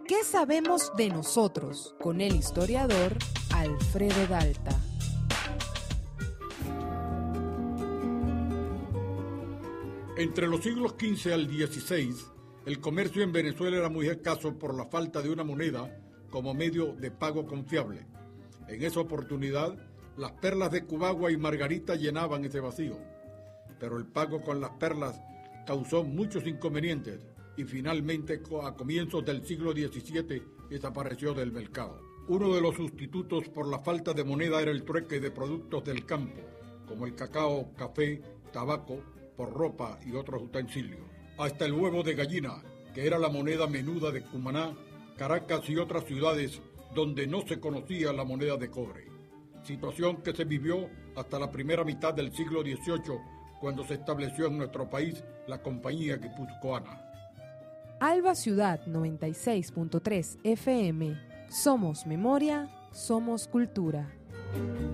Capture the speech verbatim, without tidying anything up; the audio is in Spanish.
¿Qué sabemos de nosotros? Con el historiador Alfredo Dalta. Entre los siglos quince al dieciséis, el comercio en Venezuela era muy escaso por la falta de una moneda como medio de pago confiable. En esa oportunidad, las perlas de Cubagua y Margarita llenaban ese vacío. Pero el pago con las perlas causó muchos inconvenientes y finalmente a comienzos del siglo diecisiete desapareció del mercado. Uno de los sustitutos por la falta de moneda era el trueque de productos del campo, como el cacao, café, tabaco, por ropa y otros utensilios. Hasta el huevo de gallina, que era la moneda menuda de Cumaná, Caracas y otras ciudades donde no se conocía la moneda de cobre. Situación que se vivió hasta la primera mitad del siglo dieciocho, cuando se estableció en nuestro país la Compañía Guipuzcoana. Alba Ciudad noventa y seis punto tres F M. Somos memoria, somos cultura.